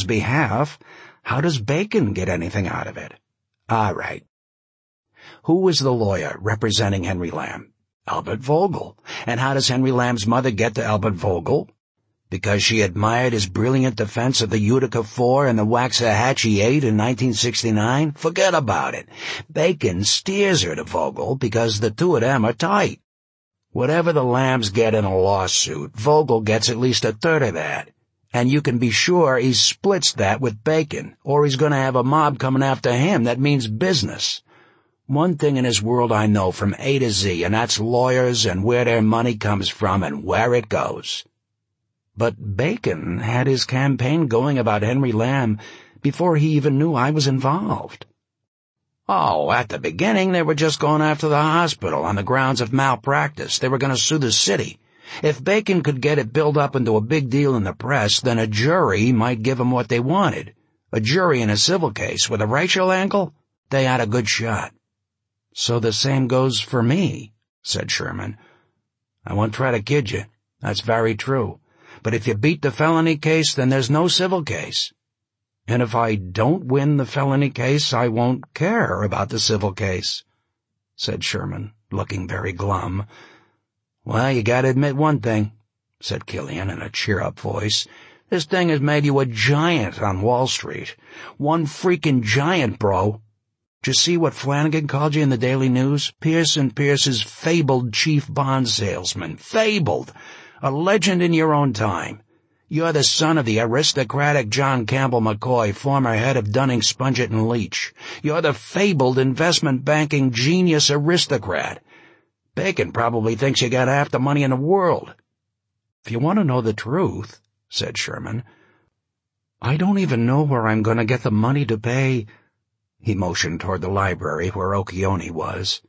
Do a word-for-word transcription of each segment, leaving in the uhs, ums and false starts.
behalf, how does Bacon get anything out of it? All right. Who was the lawyer representing Henry Lamb? Albert Vogel. And how does Henry Lamb's mother get to Albert Vogel? Because she admired his brilliant defense of the Utica four and the Waxahachie eight in nineteen sixty-nine? Forget about it. Bacon steers her to Vogel because the two of them are tight. Whatever the Lambs get in a lawsuit, Vogel gets at least a third of that. And you can be sure he splits that with Bacon, or he's going to have a mob coming after him. That means business. One thing in this world I know from A to Z, and that's lawyers and where their money comes from and where it goes. But Bacon had his campaign going about Henry Lamb before he even knew I was involved. Oh, at the beginning they were just going after the hospital on the grounds of malpractice. They were going to sue the city. If Bacon could get it built up into a big deal in the press, then a jury might give them what they wanted. A jury in a civil case with a racial angle, they had a good shot. So the same goes for me, said Sherman. I won't try to kid you. That's very true. But if you beat the felony case, then there's no civil case. And if I don't win the felony case, I won't care about the civil case, said Sherman, looking very glum. Well, you gotta admit one thing, said Killian in a cheer-up voice. This thing has made you a giant on Wall Street. One freaking giant, bro. Did you see what Flanagan called you in the Daily News? Pierce and Pierce's fabled chief bond salesman. Fabled. A legend in your own time. You're the son of the aristocratic John Campbell McCoy, former head of Dunning, Spungett and Leach. You're the fabled investment banking genius aristocrat. Bacon probably thinks you got half the money in the world. If you want to know the truth, said Sherman, I don't even know where I'm going to get the money to pay. He motioned toward the library where Okeone was.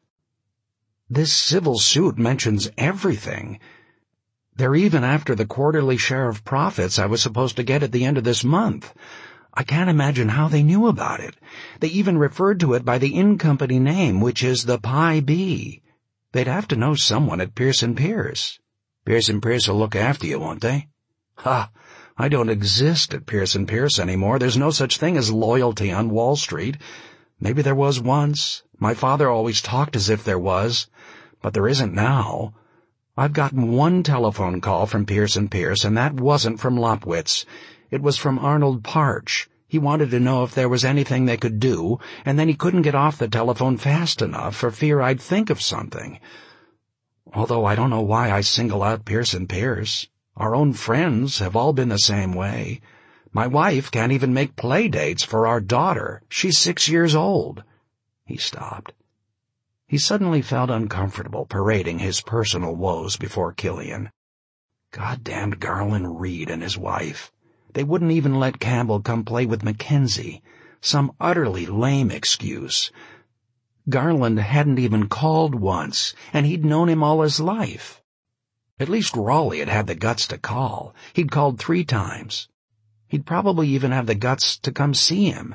This civil suit mentions everything. They're even after the quarterly share of profits I was supposed to get at the end of this month. I can't imagine how they knew about it. They even referred to it by the in-company name, which is the Pi B. They'd have to know someone at Pierce and Pierce. Pierce and Pierce will look after you, won't they? Ha! I don't exist at Pierce and Pierce anymore. There's no such thing as loyalty on Wall Street. Maybe there was once. My father always talked as if there was. But there isn't now. I've gotten one telephone call from Pierce and Pierce, and that wasn't from Lopwitz. It was from Arnold Parch. He wanted to know if there was anything they could do, and then he couldn't get off the telephone fast enough for fear I'd think of something. Although I don't know why I single out Pierce and Pierce. Our own friends have all been the same way. My wife can't even make play dates for our daughter. She's six years old. He stopped. He suddenly felt uncomfortable parading his personal woes before Killian. Goddamned Garland Reed and his wife. They wouldn't even let Campbell come play with Mackenzie. Some utterly lame excuse. Garland hadn't even called once, and he'd known him all his life. At least Raleigh had had the guts to call. He'd called three times. He'd probably even have the guts to come see him.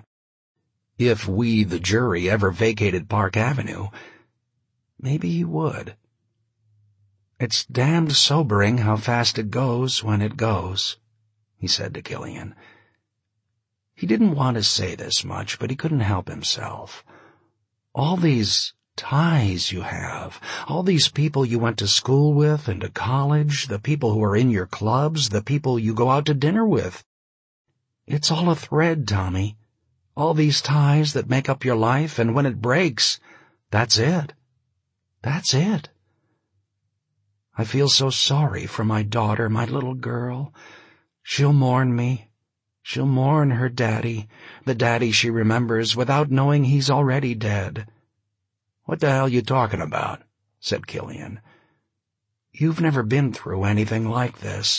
If we, the jury, ever vacated Park Avenue, maybe he would. It's damned sobering how fast it goes when it goes, he said to Killian. He didn't want to say this much, but he couldn't help himself. All these ties you have, all these people you went to school with and to college, the people who are in your clubs, the people you go out to dinner with. It's all a thread, Tommy. All these ties that make up your life, and when it breaks, that's it. That's it. I feel so sorry for my daughter, my little girl. She'll mourn me. She'll mourn her daddy, the daddy she remembers without knowing he's already dead. What the hell you talking about? Said Killian. You've never been through anything like this.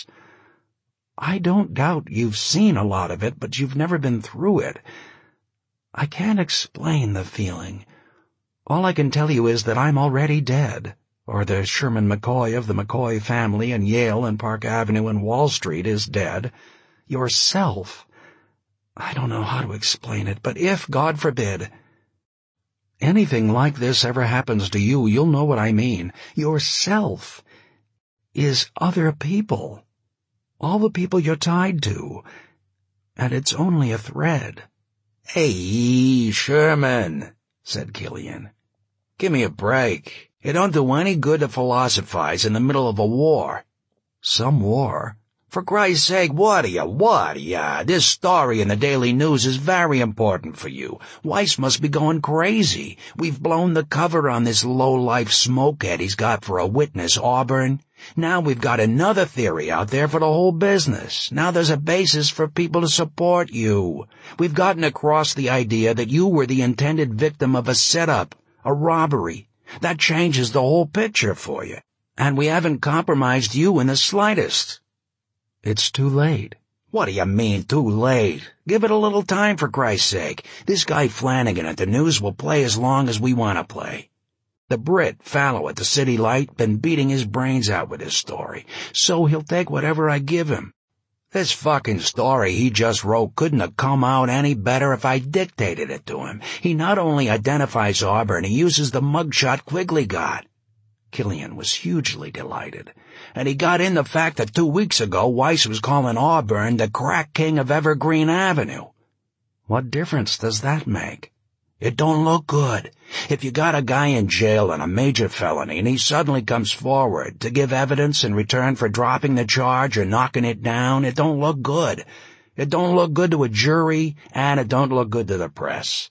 I don't doubt you've seen a lot of it, but you've never been through it. I can't explain the feeling. All I can tell you is that I'm already dead, or the Sherman McCoy of the McCoy family and Yale and Park Avenue and Wall Street is dead. Yourself. I don't know how to explain it, but if, God forbid, anything like this ever happens to you, you'll know what I mean. Yourself is other people. All the people you're tied to. And it's only a thread. "Hey, Sherman," said Killian. "Give me a break. It don't do any good to philosophize in the middle of a war." "Some war?" "For Christ's sake, what are you, what are you? This story in the Daily News is very important for you. Weiss must be going crazy. We've blown the cover on this low-life smokehead he's got for a witness, Auburn. Now we've got another theory out there for the whole business. Now there's a basis for people to support you. We've gotten across the idea that you were the intended victim of a setup, a robbery. That changes the whole picture for you. And we haven't compromised you in the slightest." "It's too late." "What do you mean, too late? Give it a little time, for Christ's sake. This guy Flanagan at the News will play as long as we want to play. The Brit, Fallow at the City Light, been beating his brains out with his story, so he'll take whatever I give him. This fucking story he just wrote couldn't have come out any better if I dictated it to him. He not only identifies Auburn, he uses the mugshot Quigley got." Killian was hugely delighted. "And he got in the fact that two weeks ago Weiss was calling Auburn the crack king of Evergreen Avenue." "What difference does that make?" "It don't look good. If you got a guy in jail on a major felony and he suddenly comes forward to give evidence in return for dropping the charge or knocking it down, it don't look good. It don't look good to a jury, and it don't look good to the press.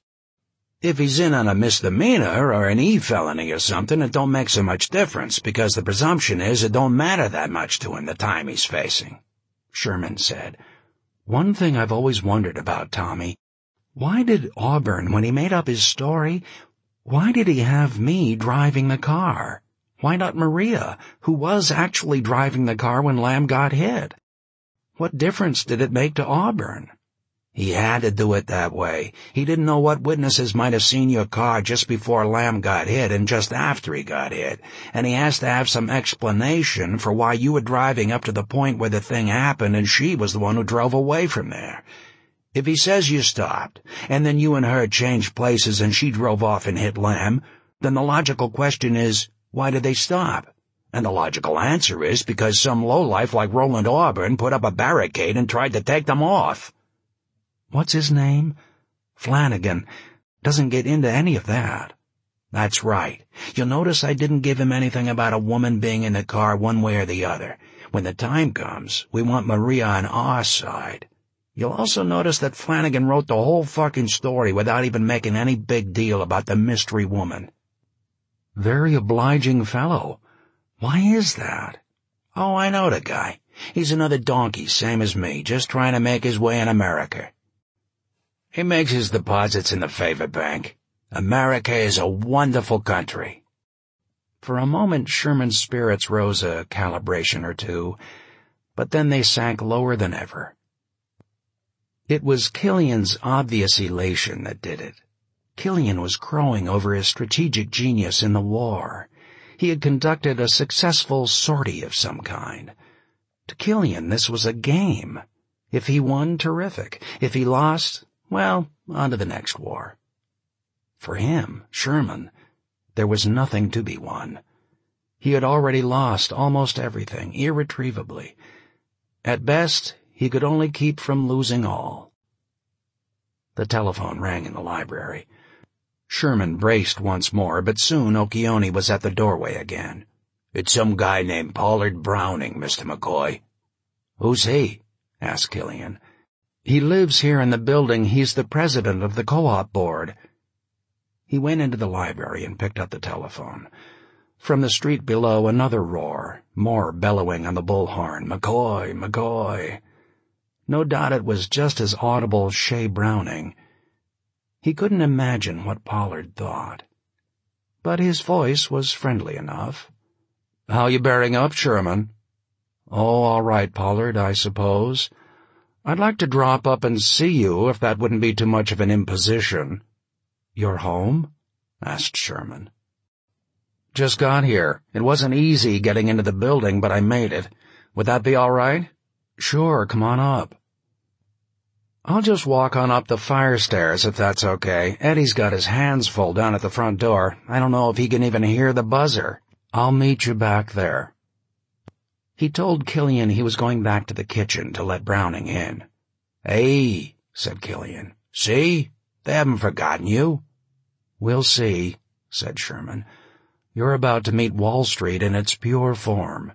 If he's in on a misdemeanor or an E-felony or something, it don't make so much difference, because the presumption is it don't matter that much to him the time he's facing." Sherman said, "One thing I've always wondered about, Tommy. Why did Auburn, when he made up his story, why did he have me driving the car? Why not Maria, who was actually driving the car when Lamb got hit? What difference did it make to Auburn?" "He had to do it that way. He didn't know what witnesses might have seen your car just before Lamb got hit and just after he got hit, and he has to have some explanation for why you were driving up to the point where the thing happened and she was the one who drove away from there. If he says you stopped, and then you and her changed places and she drove off and hit Lamb, then the logical question is, why did they stop? And the logical answer is because some lowlife like Roland Auburn put up a barricade and tried to take them off." "What's his name?" "Flanagan. Doesn't get into any of that." "That's right. You'll notice I didn't give him anything about a woman being in the car one way or the other. When the time comes, we want Maria on our side. You'll also notice that Flanagan wrote the whole fucking story without even making any big deal about the mystery woman." "Very obliging fellow. Why is that?" "Oh, I know the guy. He's another donkey, same as me, just trying to make his way in America. He makes his deposits in the Favor Bank. America is a wonderful country." For a moment Sherman's spirits rose a calibration or two, but then they sank lower than ever. It was Killian's obvious elation that did it. Killian was crowing over his strategic genius in the war. He had conducted a successful sortie of some kind. To Killian this was a game. If he won, terrific. If he lost, well, on to the next war. For him, Sherman, there was nothing to be won. He had already lost almost everything, irretrievably. At best, he could only keep from losing all. The telephone rang in the library. Sherman braced once more, but soon Okeone was at the doorway again. "It's some guy named Pollard Browning, Mister McCoy." "Who's he?" asked Killian. "He lives here in the building. He's the president of the co-op board." He went into the library and picked up the telephone. From the street below, another roar, more bellowing on the bullhorn. "McCoy, McCoy." No doubt it was just as audible as Shea Browning. He couldn't imagine what Pollard thought. But his voice was friendly enough. "How you bearing up, Sherman?" "Oh, all right, Pollard, I suppose. I'd like to drop up and see you, if that wouldn't be too much of an imposition." "You're home?" asked Sherman. "Just got here. It wasn't easy getting into the building, but I made it. Would that be all right?" "Sure, come on up." "I'll just walk on up the fire stairs, if that's okay. Eddie's got his hands full down at the front door. I don't know if he can even hear the buzzer. I'll meet you back there." He told Killian he was going back to the kitchen to let Browning in. "Hey," said Killian. "See? They haven't forgotten you." "We'll see," said Sherman. "You're about to meet Wall Street in its pure form."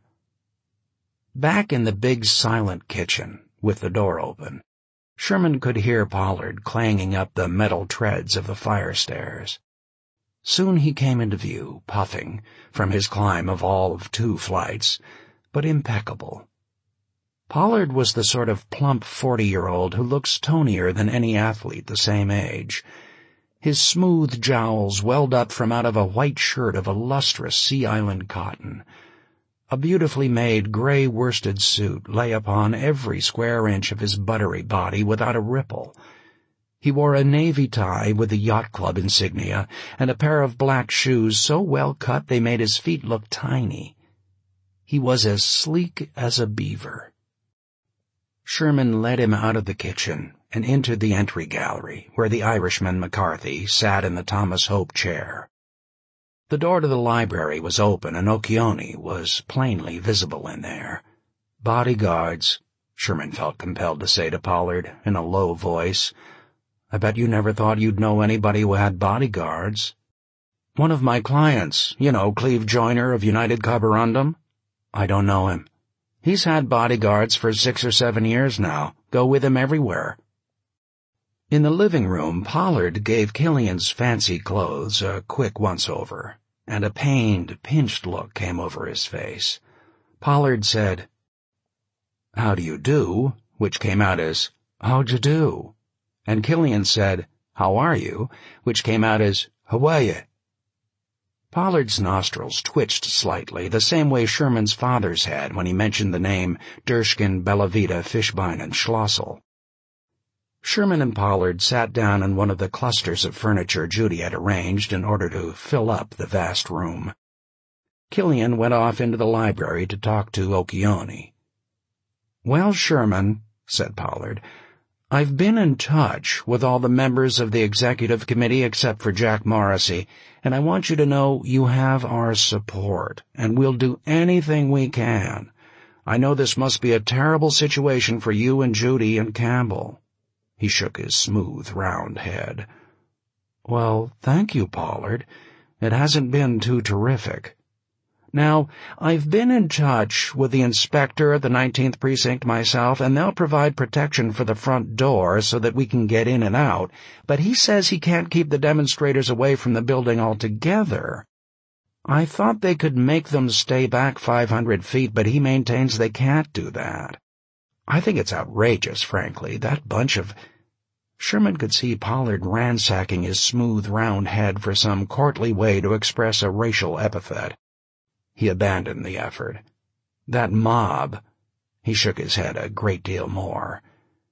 Back in the big silent kitchen, with the door open, Sherman could hear Pollard clanging up the metal treads of the fire stairs. Soon he came into view, puffing, from his climb of all of two flights, but impeccable. Pollard was the sort of plump forty-year-old who looks tonier than any athlete the same age. His smooth jowls welled up from out of a white shirt of a lustrous Sea Island cotton. A beautifully made gray worsted suit lay upon every square inch of his buttery body without a ripple. He wore a navy tie with the yacht club insignia and a pair of black shoes so well cut they made his feet look tiny. He was as sleek as a beaver. Sherman led him out of the kitchen and into the entry gallery, where the Irishman McCarthy sat in the Thomas Hope chair. The door to the library was open, and Okeone was plainly visible in there. "Bodyguards," Sherman felt compelled to say to Pollard in a low voice. "I bet you never thought you'd know anybody who had bodyguards." "One of my clients, you know, Cleve Joyner of United Carborundum." "I don't know him." "He's had bodyguards for six or seven years now. Go with him everywhere." In the living room, Pollard gave Killian's fancy clothes a quick once-over, and a pained, pinched look came over his face. Pollard said, "How do you do?" which came out as, "How'd you do?" And Killian said, "How are you?" which came out as, "How are you?" Pollard's nostrils twitched slightly, the same way Sherman's father's had when he mentioned the name Durshkin, Bellavita, Fishbein, and Schlossel. Sherman and Pollard sat down in one of the clusters of furniture Judy had arranged in order to fill up the vast room. Killian went off into the library to talk to Okeone. "Well, Sherman," said Pollard, "I've been in touch with all the members of the executive committee except for Jack Morrissey, and I want you to know you have our support, and we'll do anything we can. I know this must be a terrible situation for you and Judy and Campbell." He shook his smooth, round head. "Well, thank you, Pollard. It hasn't been too terrific. Now, I've been in touch with the inspector at the nineteenth Precinct myself, and they'll provide protection for the front door so that we can get in and out, but he says he can't keep the demonstrators away from the building altogether. I thought they could make them stay back five hundred feet, but he maintains they can't do that. I think it's outrageous, frankly. That bunch of—" Sherman could see Pollard ransacking his smooth, round head for some courtly way to express a racial epithet. He abandoned the effort. "That mob." He shook his head a great deal more.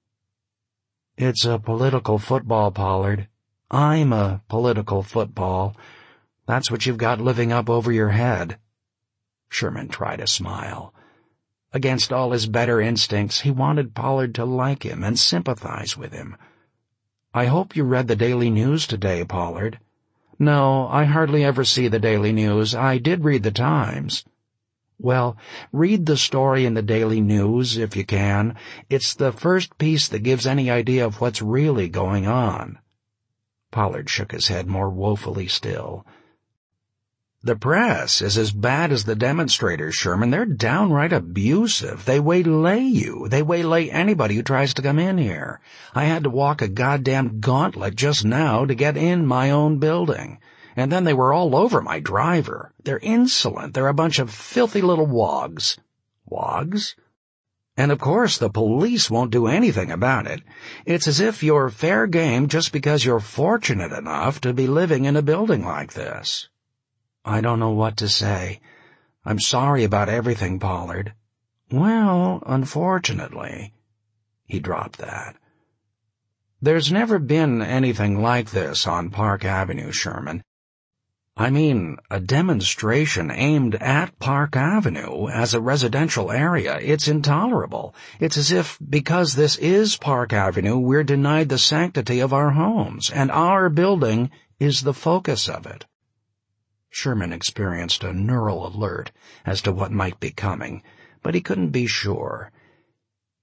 "It's a political football, Pollard. I'm a political football. That's what you've got living up over your head." Sherman tried a smile. Against all his better instincts, he wanted Pollard to like him and sympathize with him. "I hope you read the Daily News today, Pollard." "No, I hardly ever see the Daily News. I did read the Times." "Well, read the story in the Daily News, if you can. It's the first piece that gives any idea of what's really going on." Pollard shook his head more woefully still. "The press is as bad as the demonstrators, Sherman. They're downright abusive. They waylay you. They waylay anybody who tries to come in here. I had to walk a goddamn gauntlet just now to get in my own building. And then they were all over my driver. They're insolent. They're a bunch of filthy little wogs." "Wogs?" "And of course the police won't do anything about it. It's as if you're fair game just because you're fortunate enough to be living in a building like this." "I don't know what to say. I'm sorry about everything, Pollard." "Well, unfortunately." He dropped that. "There's never been anything like this on Park Avenue, Sherman. I mean, a demonstration aimed at Park Avenue as a residential area. It's intolerable. It's as if, because this is Park Avenue, we're denied the sanctity of our homes, and our building is the focus of it." Sherman experienced a neural alert as to what might be coming, but he couldn't be sure.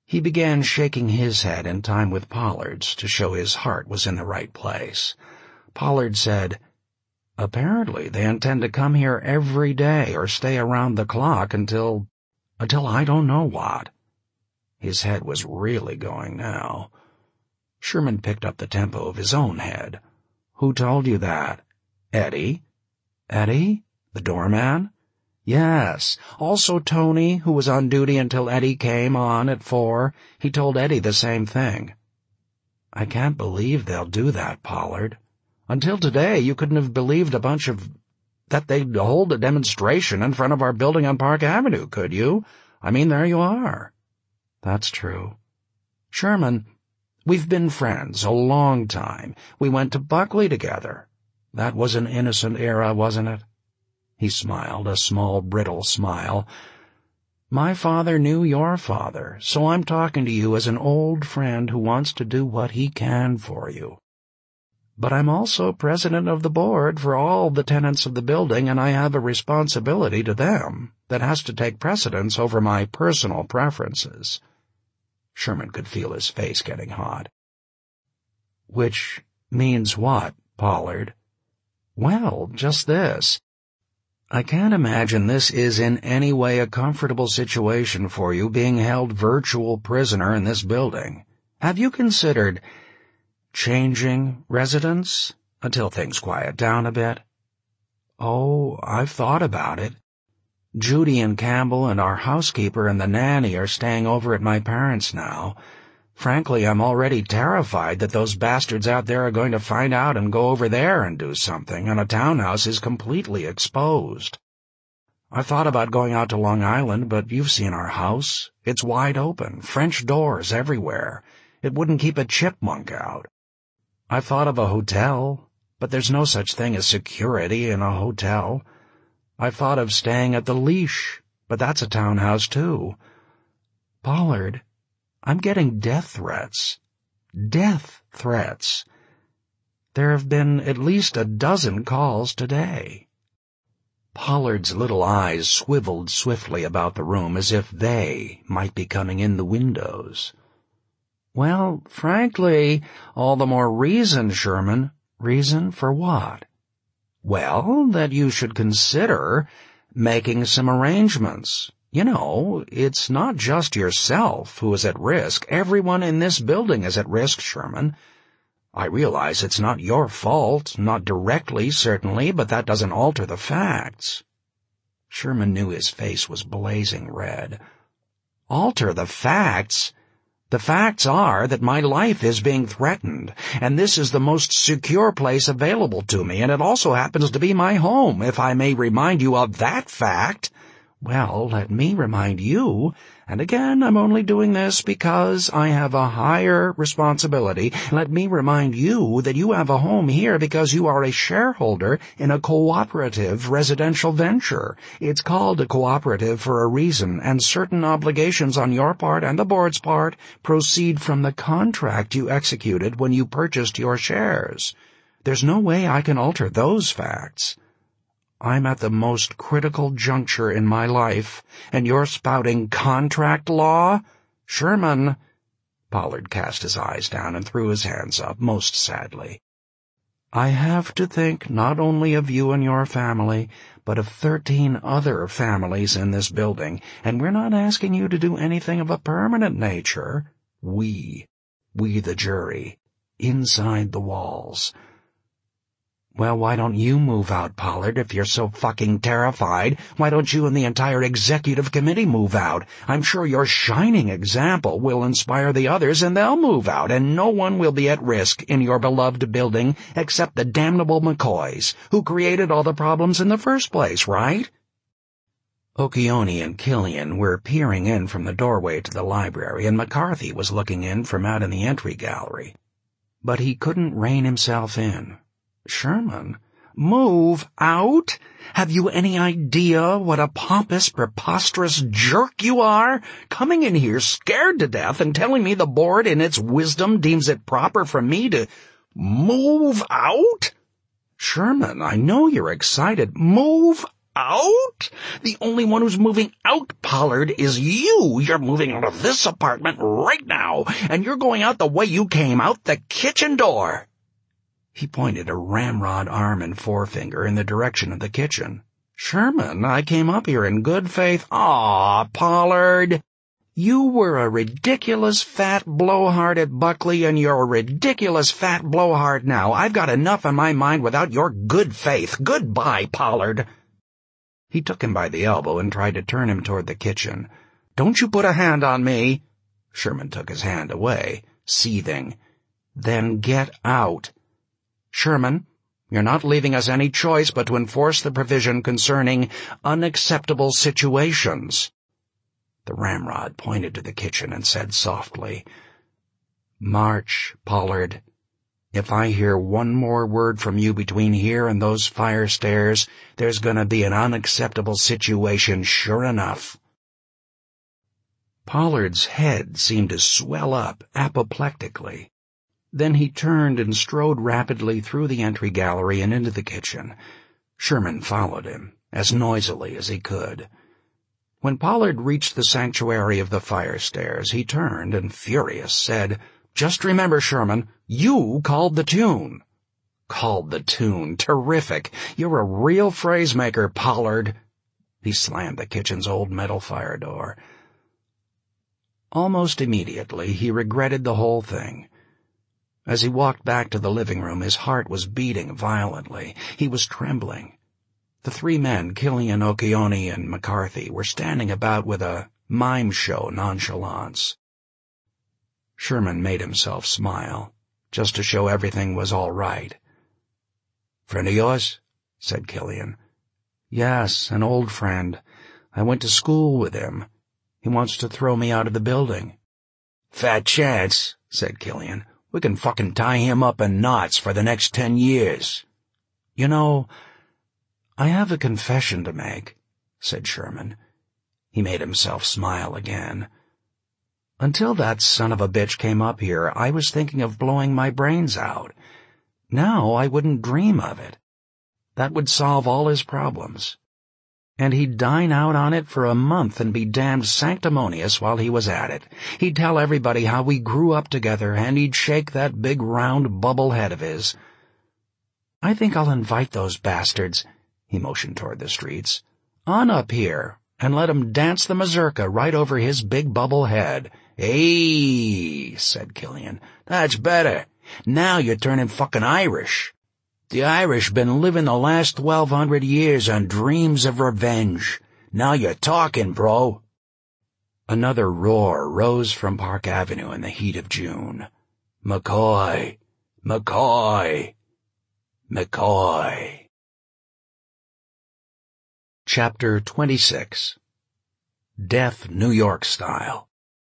He began shaking his head in time with Pollard's to show his heart was in the right place. Pollard said, "Apparently they intend to come here every day or stay around the clock until... until I don't know what." His head was really going now. Sherman picked up the tempo of his own head. "Who told you that?" "Eddie." "Eddie? The doorman?" "Yes. Also Tony, who was on duty until Eddie came on at four. He told Eddie the same thing." "I can't believe they'll do that, Pollard. Until today, you couldn't have believed a bunch of... that they'd hold a demonstration in front of our building on Park Avenue, could you? I mean, there you are." "That's true." "Sherman, we've been friends a long time. We went to Buckley together. That was an innocent era, wasn't it?" He smiled, a small, brittle smile. "My father knew your father, so I'm talking to you as an old friend who wants to do what he can for you. But I'm also president of the board for all the tenants of the building, and I have a responsibility to them that has to take precedence over my personal preferences." Sherman could feel his face getting hot. "Which means what, Pollard?" "Well, just this. I can't imagine this is in any way a comfortable situation for you, being held virtual prisoner in this building. Have you considered changing residence until things quiet down a bit?" "Oh, I've thought about it. Judy and Campbell and our housekeeper and the nanny are staying over at my parents' now. Frankly, I'm already terrified that those bastards out there are going to find out and go over there and do something, and a townhouse is completely exposed. I thought about going out to Long Island, but you've seen our house. It's wide open, French doors everywhere. It wouldn't keep a chipmunk out. I thought of a hotel, but there's no such thing as security in a hotel. I thought of staying at the Leash, but that's a townhouse too. Pollard, I'm getting death threats. Death threats. There have been at least a dozen calls today." Pollard's little eyes swiveled swiftly about the room as if they might be coming in the windows. "Well, frankly, all the more reason, Sherman." "Reason for what?" "Well, that you should consider making some arrangements. You know, it's not just yourself who is at risk. Everyone in this building is at risk, Sherman. I realize it's not your fault, not directly, certainly, but that doesn't alter the facts." Sherman knew his face was blazing red. "Alter the facts? The facts are that my life is being threatened, and this is the most secure place available to me, and it also happens to be my home, if I may remind you of that fact." "Well, let me remind you, and again, I'm only doing this because I have a higher responsibility. Let me remind you that you have a home here because you are a shareholder in a cooperative residential venture. It's called a cooperative for a reason, and certain obligations on your part and the board's part proceed from the contract you executed when you purchased your shares. There's no way I can alter those facts. I'm at the most critical juncture in my life, and you're spouting contract law? Sherman!" Pollard cast his eyes down and threw his hands up, most sadly. "I have to think not only of you and your family, but of thirteen other families in this building, and we're not asking you to do anything of a permanent nature. We, we the jury, inside the walls." "Well, why don't you move out, Pollard, if you're so fucking terrified? Why don't you and the entire executive committee move out? I'm sure your shining example will inspire the others, and they'll move out, and no one will be at risk in your beloved building except the damnable McCoys, who created all the problems in the first place, right?" Okeone and Killian were peering in from the doorway to the library, and McCarthy was looking in from out in the entry gallery. But he couldn't rein himself in. "Sherman, move out? Have you any idea what a pompous, preposterous jerk you are? Coming in here scared to death and telling me the board in its wisdom deems it proper for me to move out? Sherman, I know you're excited. Move out? The only one who's moving out, Pollard, is you. You're moving out of this apartment right now, and you're going out the way you came, out the kitchen door." He pointed a ramrod arm and forefinger in the direction of the kitchen. "Sherman, I came up here in good faith." "Aw, Pollard. You were a ridiculous fat blowhard at Buckley, and you're a ridiculous fat blowhard now. I've got enough on my mind without your good faith. Goodbye, Pollard." He took him by the elbow and tried to turn him toward the kitchen. "Don't you put a hand on me." Sherman took his hand away, seething. "Then get out. Sherman, you're not leaving us any choice but to enforce the provision concerning unacceptable situations." The ramrod pointed to the kitchen and said softly, "March, Pollard. If I hear one more word from you between here and those fire stairs, there's going to be an unacceptable situation sure enough." Pollard's head seemed to swell up apoplectically. Then he turned and strode rapidly through the entry gallery and into the kitchen. Sherman followed him, as noisily as he could. When Pollard reached the sanctuary of the fire stairs, he turned and, furious, said, "Just remember, Sherman, you called the tune." "Called the tune. Terrific. You're a real phrase-maker, Pollard." He slammed the kitchen's old metal fire door. Almost immediately, he regretted the whole thing. As he walked back to the living room, his heart was beating violently. He was trembling. The three men, Killian, Okeone, and McCarthy, were standing about with a mime show nonchalance. Sherman made himself smile, just to show everything was all right. "Friend of yours?" said Killian. "Yes, an old friend. I went to school with him. He wants to throw me out of the building." "Fat chance," said Killian. "We can fucking tie him up in knots for the next ten years. "You know, I have a confession to make," said Sherman. He made himself smile again. "Until that son of a bitch came up here, I was thinking of blowing my brains out. Now I wouldn't dream of it. That would solve all his problems. And he'd dine out on it for a month and be damned sanctimonious while he was at it. He'd tell everybody how we grew up together, and he'd shake that big round bubble head of his. I think I'll invite those bastards," he motioned toward the streets, "on up here and let 'em dance the mazurka right over his big bubble head." "Hey," said Killian, "that's better. Now you're turning fucking Irish. The Irish been living the last twelve hundred years on dreams of revenge. Now you're talking, bro." Another roar rose from Park Avenue in the heat of June. "McCoy! McCoy! McCoy!" Chapter twenty-six. Death New York Style.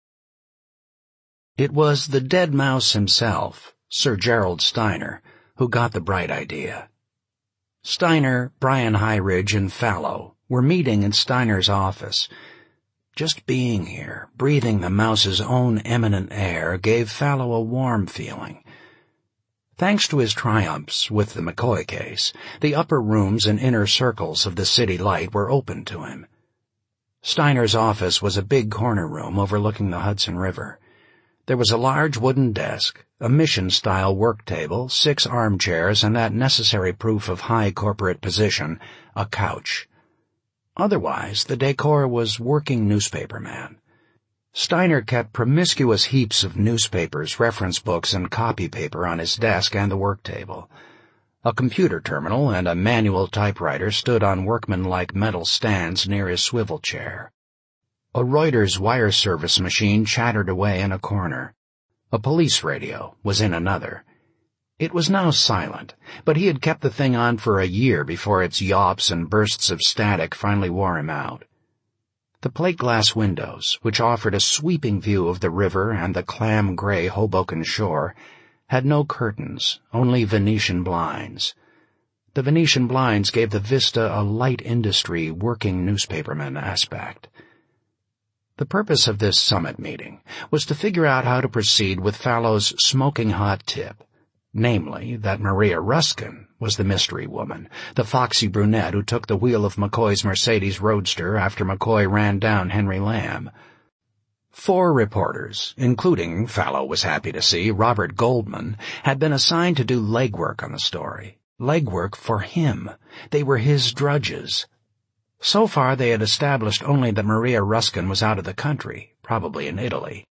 It was the dead mouse himself, Sir Gerald Steiner, who got the bright idea. Steiner, Brian Highridge, and Fallow were meeting in Steiner's office. Just being here, breathing the mouse's own eminent air, gave Fallow a warm feeling. Thanks to his triumphs with the McCoy case, the upper rooms and inner circles of the City Light were open to him. Steiner's office was a big corner room overlooking the Hudson River. There was a large wooden desk, a mission-style work table, six armchairs, and that necessary proof of high corporate position, a couch. Otherwise, the decor was working newspaperman. Steiner kept promiscuous heaps of newspapers, reference books, and copy paper on his desk and the work table. A computer terminal and a manual typewriter stood on workmanlike metal stands near his swivel chair. A Reuters wire service machine chattered away in a corner. A police radio was in another. It was now silent, but he had kept the thing on for a year before its yawps and bursts of static finally wore him out. The plate-glass windows, which offered a sweeping view of the river and the clam-gray Hoboken shore, had no curtains, only Venetian blinds. The Venetian blinds gave the vista a light industry, working newspaperman aspect. The purpose of this summit meeting was to figure out how to proceed with Fallow's smoking hot tip, namely that Maria Ruskin was the mystery woman, the foxy brunette who took the wheel of McCoy's Mercedes Roadster after McCoy ran down Henry Lamb. Four reporters, including, Fallow was happy to see, Robert Goldman, had been assigned to do legwork on the story. Legwork for him. They were his drudges. So far they had established only that Maria Ruskin was out of the country, probably in Italy.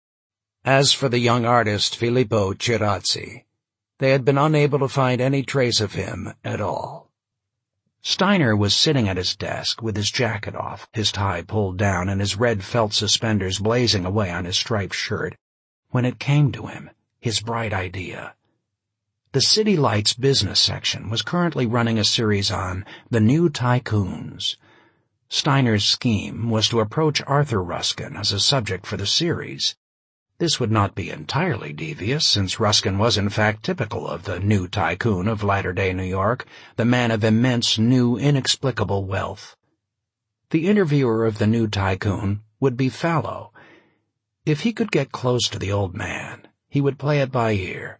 As for the young artist Filippo Chirazzi, they had been unable to find any trace of him at all. Steiner was sitting at his desk with his jacket off, his tie pulled down, and his red felt suspenders blazing away on his striped shirt, when it came to him, his bright idea. The City Lights business section was currently running a series on The New Tycoons. Steiner's scheme was to approach Arthur Ruskin as a subject for the series. This would not be entirely devious, since Ruskin was in fact typical of the new tycoon of latter-day New York, the man of immense, new, inexplicable wealth. The interviewer of the new tycoon would be Fallow. If he could get close to the old man, he would play it by ear.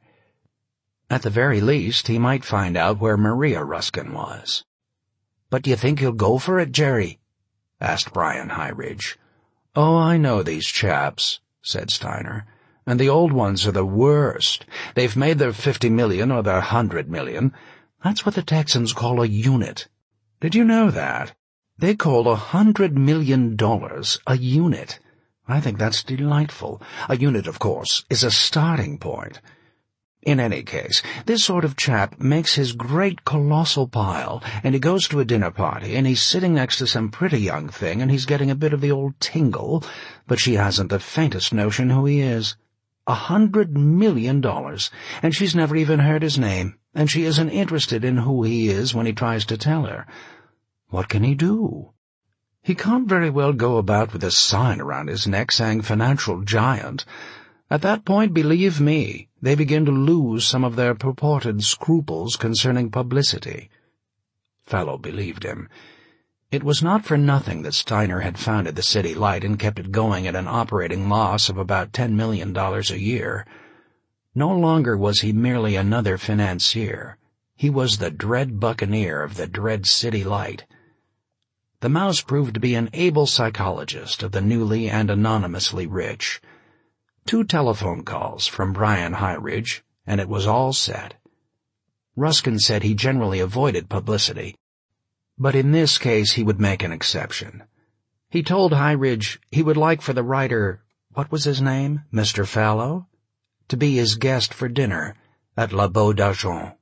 At the very least, he might find out where Maria Ruskin was. "But do you think he'll go for it, Jerry?" asked Brian Highridge. "Oh, I know these chaps," said Steiner, "and the old ones are the worst. They've made their fifty million or their hundred million. That's what the Texans call a unit. Did you know that? They call a hundred million dollars a unit. I think that's delightful. A unit, of course, is a starting point. In any case, this sort of chap makes his great colossal pile, and he goes to a dinner party, and he's sitting next to some pretty young thing, and he's getting a bit of the old tingle, but she hasn't the faintest notion who he is. A hundred million dollars, and she's never even heard his name, and she isn't interested in who he is when he tries to tell her. What can he do? He can't very well go about with a sign around his neck saying financial giant. At that point, believe me, they begin to lose some of their purported scruples concerning publicity." Fallow believed him. It was not for nothing that Steiner had founded the City Light and kept it going at an operating loss of about ten million dollars a year. No longer was he merely another financier. He was the dread buccaneer of the dread City Light. The mouse proved to be an able psychologist of the newly and anonymously rich. Two telephone calls from Brian Highridge, and it was all set. Ruskin said he generally avoided publicity, but in this case he would make an exception. He told Highridge he would like for the writer, what was his name, Mister Fallow, to be his guest for dinner at La Beau d'Argent.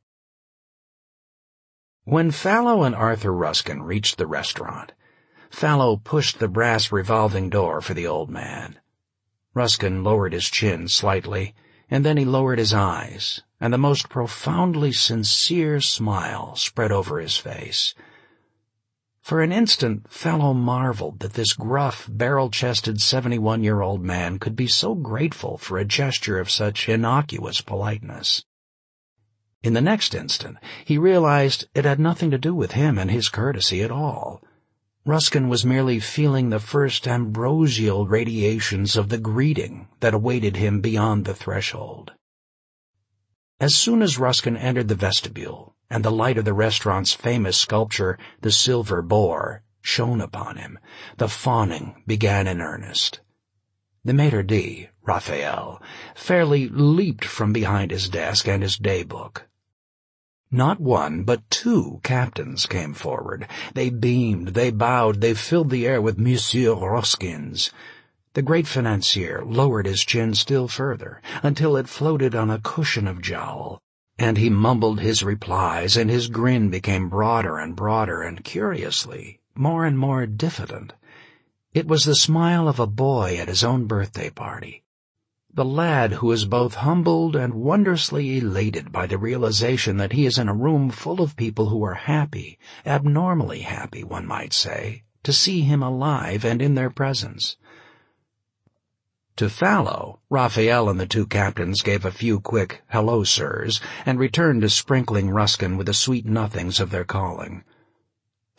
When Fallow and Arthur Ruskin reached the restaurant, Fallow pushed the brass revolving door for the old man. Ruskin lowered his chin slightly, and then he lowered his eyes, and the most profoundly sincere smile spread over his face. For an instant, Fallow marveled that this gruff, barrel-chested seventy-one-year-old man could be so grateful for a gesture of such innocuous politeness. In the next instant, he realized it had nothing to do with him and his courtesy at all. Ruskin was merely feeling the first ambrosial radiations of the greeting that awaited him beyond the threshold. As soon as Ruskin entered the vestibule, and the light of the restaurant's famous sculpture, the Silver Boar, shone upon him, the fawning began in earnest. The maître d', Raphael, fairly leaped from behind his desk and his day-book. Not one, but two captains came forward. They beamed, they bowed, they filled the air with Monsieur Ruskins. The great financier lowered his chin still further, until it floated on a cushion of jowl, and he mumbled his replies, and his grin became broader and broader, and curiously, more and more diffident. It was the smile of a boy at his own birthday party. The lad who is both humbled and wondrously elated by the realization that he is in a room full of people who are happy, abnormally happy, one might say, to see him alive and in their presence. To Fallow, Raphael and the two captains gave a few quick hello sirs and returned to sprinkling Ruskin with the sweet nothings of their calling.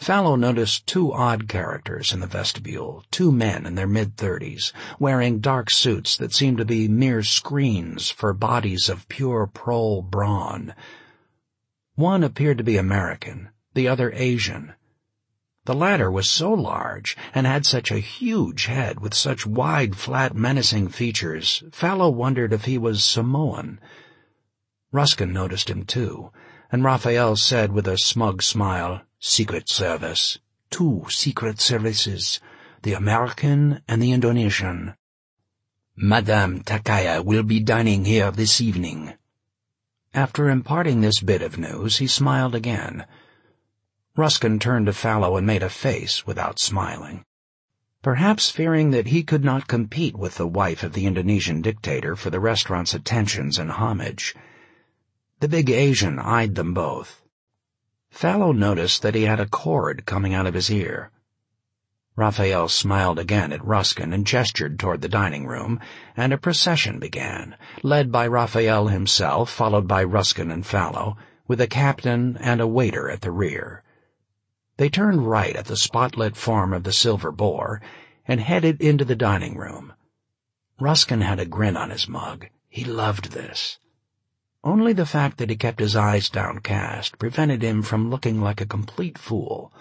Fallow noticed two odd characters in the vestibule, two men in their mid-thirties, wearing dark suits that seemed to be mere screens for bodies of pure prole brawn. One appeared to be American, the other Asian. The latter was so large and had such a huge head with such wide, flat, menacing features, Fallow wondered if he was Samoan. Ruskin noticed him too, and Raphael said with a smug smile, "Secret Service. Two secret services, the American and the Indonesian. Madame Takaya will be dining here this evening." After imparting this bit of news, he smiled again. Ruskin turned to Fallow and made a face without smiling. Perhaps fearing that he could not compete with the wife of the Indonesian dictator for the restaurant's attentions and homage. The big Asian eyed them both. Fallow noticed that he had a cord coming out of his ear. Raphael smiled again at Ruskin and gestured toward the dining room, and a procession began, led by Raphael himself, followed by Ruskin and Fallow, with a captain and a waiter at the rear. They turned right at the spotlit form of the silver boar and headed into the dining room. Ruskin had a grin on his mug. He loved this. Only the fact that he kept his eyes downcast prevented him from looking like a complete fool.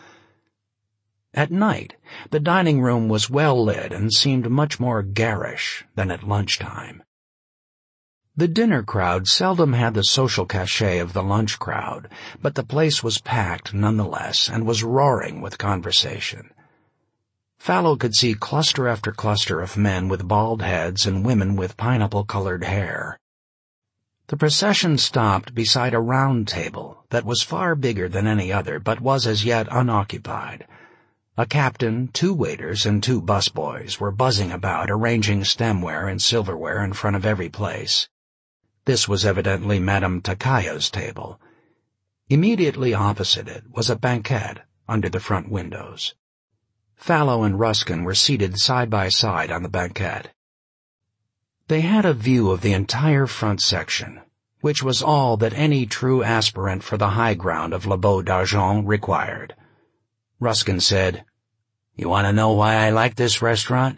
At night, the dining room was well lit and seemed much more garish than at lunchtime. The dinner crowd seldom had the social cachet of the lunch crowd, but the place was packed nonetheless and was roaring with conversation. Fallow could see cluster after cluster of men with bald heads and women with pineapple-colored hair. The procession stopped beside a round table that was far bigger than any other but was as yet unoccupied. A captain, two waiters, and two busboys were buzzing about, arranging stemware and silverware in front of every place. This was evidently Madame Takaya's table. Immediately opposite it was a banquette under the front windows. Fallow and Ruskin were seated side by side on the banquette. They had a view of the entire front section, which was all that any true aspirant for the high ground of Le Beau d'Argent required. Ruskin said, "You want to know why I like this restaurant?"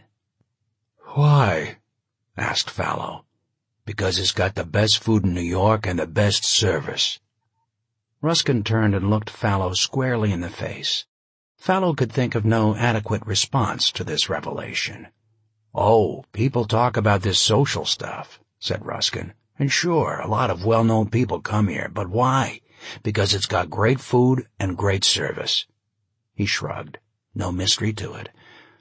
"Why?" asked Fallow. "Because it's got the best food in New York and the best service." Ruskin turned and looked Fallow squarely in the face. Fallow could think of no adequate response to this revelation. "Oh, people talk about this social stuff," said Ruskin. "And sure, a lot of well-known people come here, but why? Because it's got great food and great service." He shrugged. No mystery to it.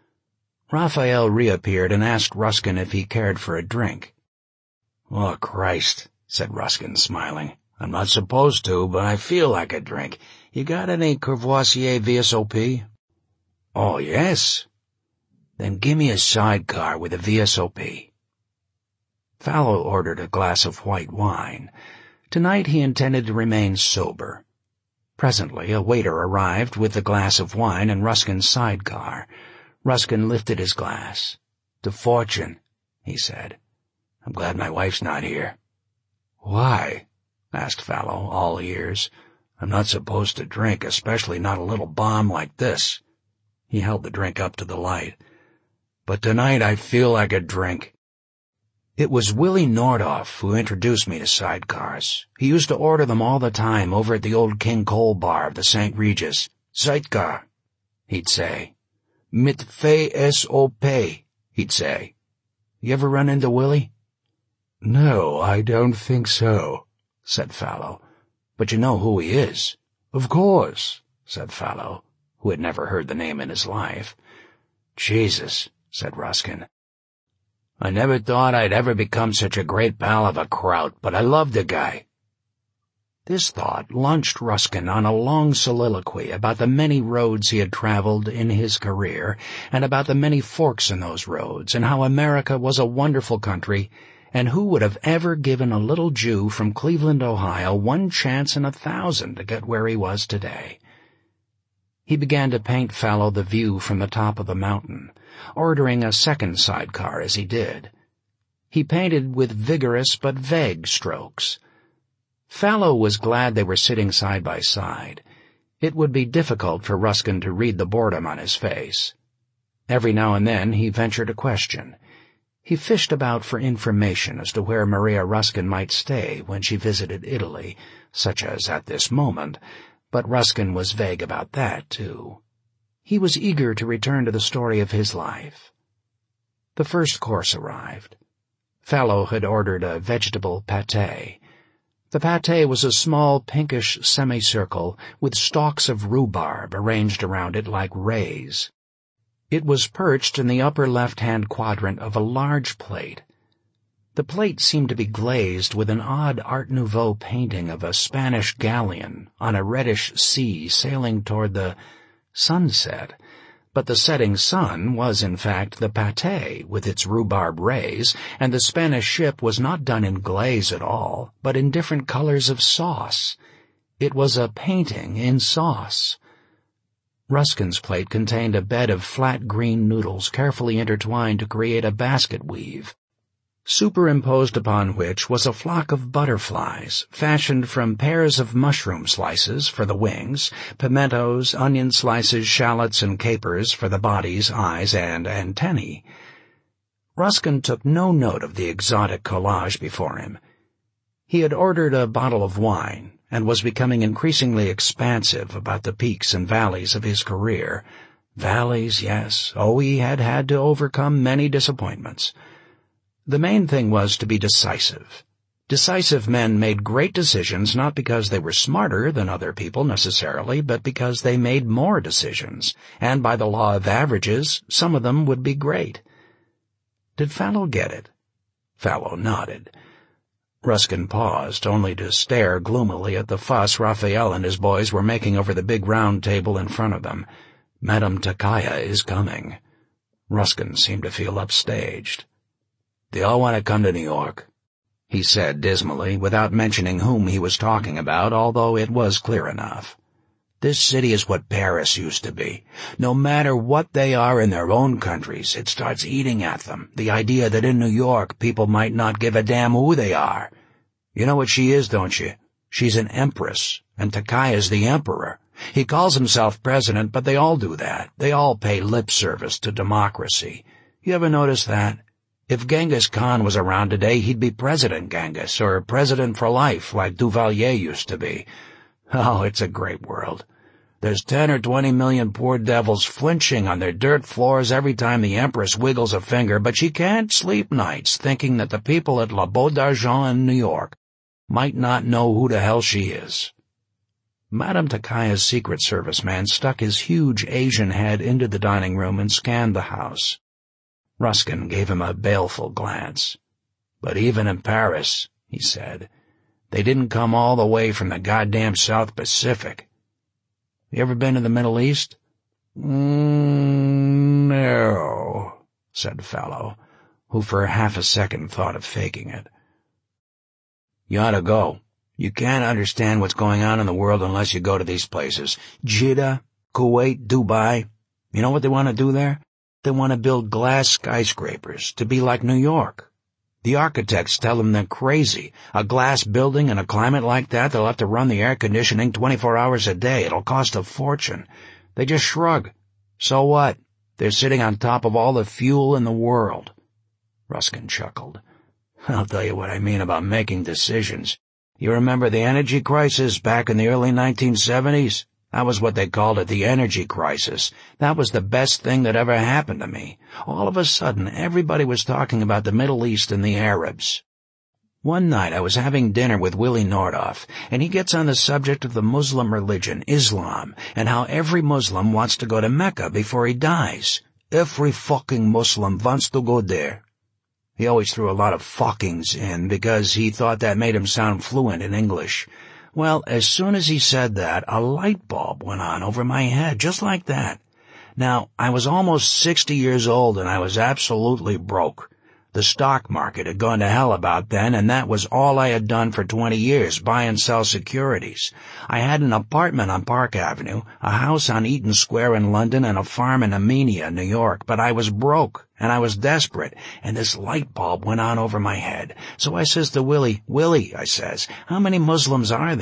Raphael reappeared and asked Ruskin if he cared for a drink. "Oh, Christ," said Ruskin, smiling. "I'm not supposed to, but I feel like a drink. You got any Courvoisier V S O P?" "Oh, yes." "Then give me a sidecar with a V S O P." Fallow ordered a glass of white wine. Tonight he intended to remain sober. Presently a waiter arrived with the glass of wine and Ruskin's sidecar. Ruskin lifted his glass. "To fortune," he said. "I'm glad my wife's not here." "Why?" asked Fallow, all ears. "I'm not supposed to drink, especially not a little bomb like this." He held the drink up to the light. "But tonight I feel like a drink." "It was Willie Nordoff who introduced me to sidecars. He used to order them all the time over at the old King Cole bar of the Saint Regis. 'Sidecar,' he'd say. 'Mit V S O P,' he'd say. You ever run into Willie?" "No, I don't think so," said Fallow. "But you know who he is." "Of course," said Fallow, who had never heard the name in his life. "Jesus," said Ruskin. "I never thought I'd ever become such a great pal of a kraut, but I love the guy." This thought launched Ruskin on a long soliloquy about the many roads he had traveled in his career, and about the many forks in those roads, and how America was a wonderful country, and who would have ever given a little Jew from Cleveland, Ohio, one chance in a thousand to get where he was today. He began to paint Fallow the view from the top of the mountain, ordering a second sidecar as he did. He painted with vigorous but vague strokes. Fallow was glad they were sitting side by side. It would be difficult for Ruskin to read the boredom on his face. Every now and then he ventured a question. He fished about for information as to where Maria Ruskin might stay when she visited Italy, such as at this moment, but Ruskin was vague about that, too. He was eager to return to the story of his life. The first course arrived. Fallow had ordered a vegetable pâté. The pâté was a small pinkish semicircle with stalks of rhubarb arranged around it like rays. It was perched in the upper left-hand quadrant of a large plate. The plate seemed to be glazed with an odd Art Nouveau painting of a Spanish galleon on a reddish sea sailing toward the sunset, but the setting sun was in fact the pâté with its rhubarb rays, and the Spanish ship was not done in glaze at all, but in different colors of sauce. It was a painting in sauce. Ruskin's plate contained a bed of flat green noodles carefully intertwined to create a basket weave, superimposed upon which was a flock of butterflies fashioned from pairs of mushroom slices for the wings, pimentos, onion slices, shallots, and capers for the bodies, eyes, and antennae. Ruskin took no note of the exotic collage before him. He had ordered a bottle of wine, and was becoming increasingly expansive about the peaks and valleys of his career. Valleys, yes. Oh, he had had to overcome many disappointments. The main thing was to be decisive. Decisive men made great decisions not because they were smarter than other people necessarily, but because they made more decisions, and by the law of averages, some of them would be great. Did Fallow get it? Fallow nodded. Ruskin paused, only to stare gloomily at the fuss Raphael and his boys were making over the big round table in front of them. Madame Takaya is coming. Ruskin seemed to feel upstaged. "They all want to come to New York," he said dismally, without mentioning whom he was talking about, although it was clear enough. "This city is what Paris used to be. No matter what they are in their own countries, it starts eating at them, the idea that in New York people might not give a damn who they are. You know what she is, don't you? She's an empress, and Takaya's the emperor. He calls himself president, but they all do that. They all pay lip service to democracy. You ever notice that? If Genghis Khan was around today, he'd be President Genghis, or President for life, like Duvalier used to be. Oh, it's a great world. There's ten or twenty million poor devils flinching on their dirt floors every time the Empress wiggles a finger, but she can't sleep nights thinking that the people at La Beau d'Argent in New York might not know who the hell she is." Madame Takaya's Secret Service man stuck his huge Asian head into the dining room and scanned the house. Ruskin gave him a baleful glance. "But even in Paris," he said, "they didn't come all the way from the goddamn South Pacific. You ever been to the Middle East?" Mm, "No," said Fallow, who for half a second thought of faking it. "You ought to go. You can't understand what's going on in the world unless you go to these places. Jeddah, Kuwait, Dubai. You know what they want to do there? They want to build glass skyscrapers to be like New York. The architects tell them they're crazy. A glass building in a climate like that, they'll have to run the air conditioning twenty-four hours a day. It'll cost a fortune. They just shrug. So what? They're sitting on top of all the fuel in the world." Ruskin chuckled. "I'll tell you what I mean about making decisions. You remember the energy crisis back in the early nineteen seventies? That was what they called it, the energy crisis. That was the best thing that ever happened to me. All of a sudden, everybody was talking about the Middle East and the Arabs. One night I was having dinner with Willie Nordoff, and he gets on the subject of the Muslim religion, Islam, and how every Muslim wants to go to Mecca before he dies. Every fucking Muslim wants to go there. He always threw a lot of fuckings in because he thought that made him sound fluent in English. Well, as soon as he said that, a light bulb went on over my head, just like that. Now, I was almost sixty years old and I was absolutely broke. The stock market had gone to hell about then, and that was all I had done for twenty years, buy and sell securities. I had an apartment on Park Avenue, a house on Eaton Square in London, and a farm in Amenia, New York, but I was broke, and I was desperate, and this light bulb went on over my head. So I says to Willie, "Willie," I says, "how many Muslims are there?"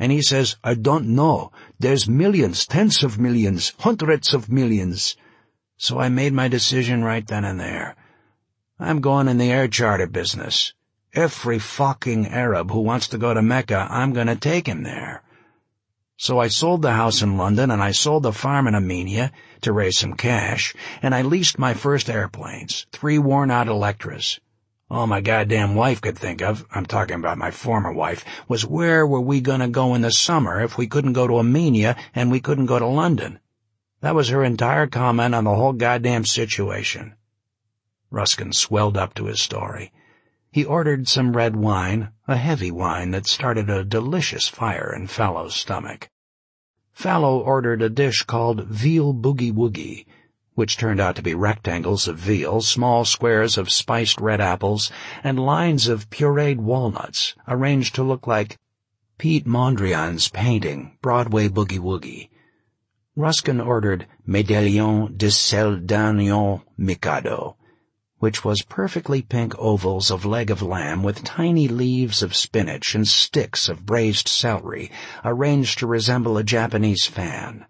And he says, I don't know. There's millions, tens of millions, hundreds of millions. So I made my decision right then and there. I'm going in the air charter business. Every fucking Arab who wants to go to Mecca, I'm going to take him there. So I sold the house in London and I sold the farm in Armenia to raise some cash, and I leased my first airplanes, three worn-out Electras. All my goddamn wife could think of, I'm talking about my former wife, was where were we going to go in the summer if we couldn't go to Armenia and we couldn't go to London. That was her entire comment on the whole goddamn situation. Ruskin swelled up to his story. He ordered some red wine, a heavy wine that started a delicious fire in Fallow's stomach. Fallow ordered a dish called veal boogie-woogie, which turned out to be rectangles of veal, small squares of spiced red apples, and lines of pureed walnuts, arranged to look like Pete Mondrian's painting, Broadway boogie-woogie. Ruskin ordered Médaillon de sel d'agneau Mikado, which was perfectly pink ovals of leg of lamb with tiny leaves of spinach and sticks of braised celery, arranged to resemble a Japanese fan.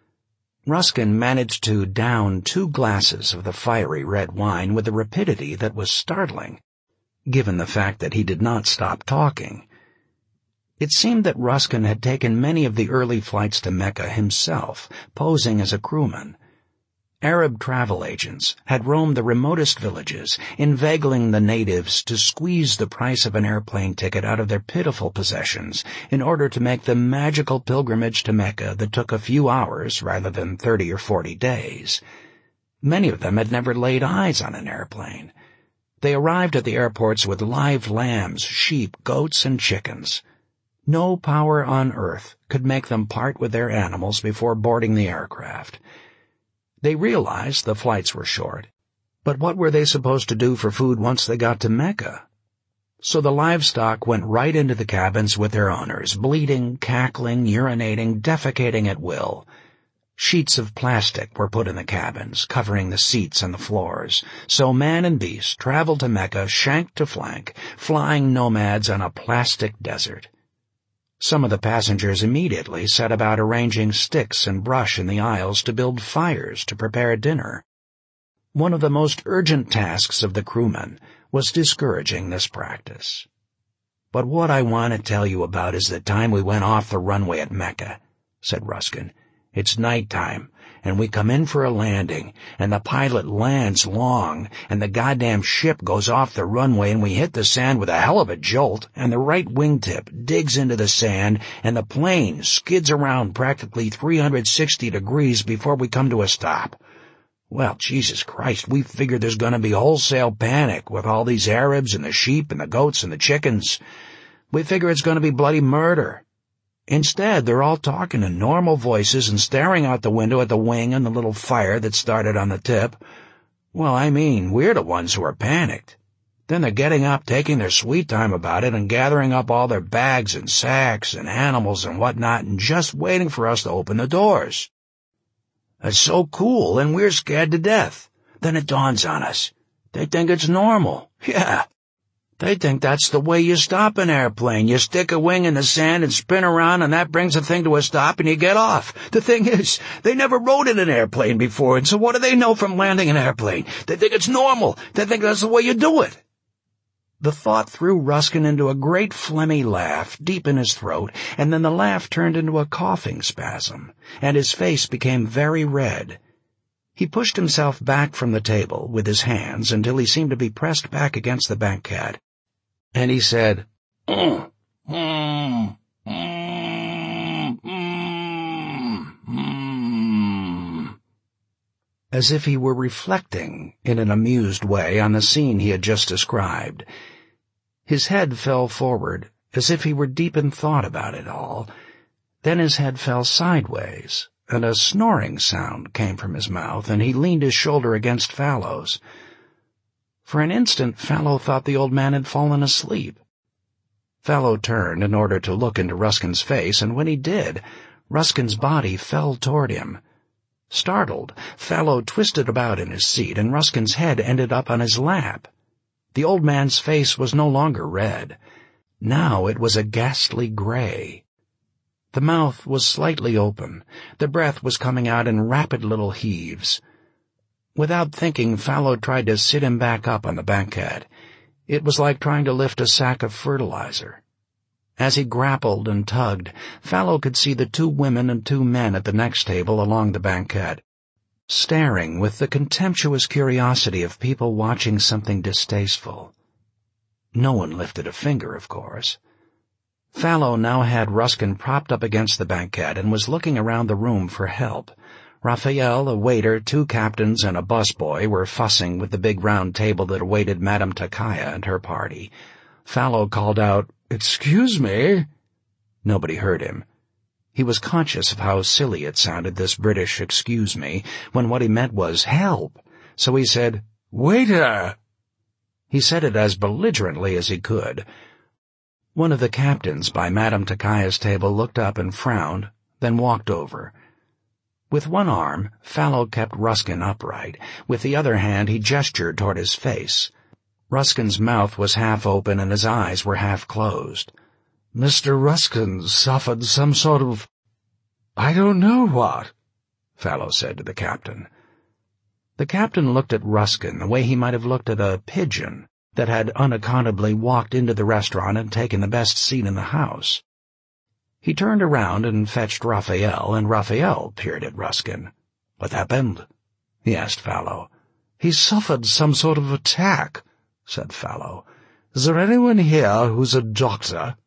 Ruskin managed to down two glasses of the fiery red wine with a rapidity that was startling, given the fact that he did not stop talking. It seemed that Ruskin had taken many of the early flights to Mecca himself, posing as a crewman. Arab travel agents had roamed the remotest villages, inveigling the natives to squeeze the price of an airplane ticket out of their pitiful possessions in order to make the magical pilgrimage to Mecca that took a few hours rather than thirty or forty days. Many of them had never laid eyes on an airplane. They arrived at the airports with live lambs, sheep, goats, and chickens. No power on earth could make them part with their animals before boarding the aircraft. They realized the flights were short, but what were they supposed to do for food once they got to Mecca? So the livestock went right into the cabins with their owners, bleating, cackling, urinating, defecating at will. Sheets of plastic were put in the cabins, covering the seats and the floors, so man and beast traveled to Mecca shank to flank, flying nomads on a plastic desert. Some of the passengers immediately set about arranging sticks and brush in the aisles to build fires to prepare dinner. One of the most urgent tasks of the crewmen was discouraging this practice. But what I want to tell you about is the time we went off the runway at Mecca, said Ruskin. It's nighttime, and we come in for a landing, and the pilot lands long, and the goddamn ship goes off the runway, and we hit the sand with a hell of a jolt, and the right wingtip digs into the sand, and the plane skids around practically three hundred sixty degrees before we come to a stop. Well, Jesus Christ, we figured there's going to be wholesale panic with all these Arabs and the sheep and the goats and the chickens. We figure it's going to be bloody murder. Instead, they're all talking in normal voices and staring out the window at the wing and the little fire that started on the tip. Well, I mean, we're the ones who are panicked. Then they're getting up, taking their sweet time about it, and gathering up all their bags and sacks and animals and whatnot, and just waiting for us to open the doors. It's so cool, and we're scared to death. Then it dawns on us. They think it's normal. Yeah. They think that's the way you stop an airplane. You stick a wing in the sand and spin around, and that brings the thing to a stop, and you get off. The thing is, they never rode in an airplane before, and so what do they know from landing an airplane? They think it's normal. They think that's the way you do it. The thought threw Ruskin into a great phlegmy laugh deep in his throat, and then the laugh turned into a coughing spasm, and his face became very red. He pushed himself back from the table with his hands until he seemed to be pressed back against the banquette, and he said, mm, mm, mm, mm, mm, as if he were reflecting in an amused way on the scene he had just described. His head fell forward, as if he were deep in thought about it all. Then his head fell sideways, and a snoring sound came from his mouth, and he leaned his shoulder against Fallow's. For an instant, Fallow thought the old man had fallen asleep. Fallow turned in order to look into Ruskin's face, and when he did, Ruskin's body fell toward him. Startled, Fallow twisted about in his seat, and Ruskin's head ended up on his lap. The old man's face was no longer red. Now it was a ghastly gray. The mouth was slightly open. The breath was coming out in rapid little heaves. Without thinking, Fallow tried to sit him back up on the banquette. It was like trying to lift a sack of fertilizer. As he grappled and tugged, Fallow could see the two women and two men at the next table along the banquette, staring with the contemptuous curiosity of people watching something distasteful. No one lifted a finger, of course. Fallow now had Ruskin propped up against the banquette and was looking around the room for help. Raphael, a waiter, two captains, and a busboy were fussing with the big round table that awaited Madame Takaya and her party. Fallow called out, "Excuse me." Nobody heard him. He was conscious of how silly it sounded, this British "excuse me," when what he meant was help. So he said, "Waiter!" He said it as belligerently as he could. One of the captains by Madame Takaya's table looked up and frowned, then walked over. With one arm, Fallow kept Ruskin upright. With the other hand, he gestured toward his face. Ruskin's mouth was half open and his eyes were half closed. "Mister Ruskin suffered some sort of... I don't know what," Fallow said to the captain. The captain looked at Ruskin the way he might have looked at a pigeon that had unaccountably walked into the restaurant and taken the best seat in the house. He turned around and fetched Raphael, and Raphael peered at Ruskin. "What happened?" he asked Fallow. "He suffered some sort of attack," said Fallow. "Is there anyone here who's a doctor?"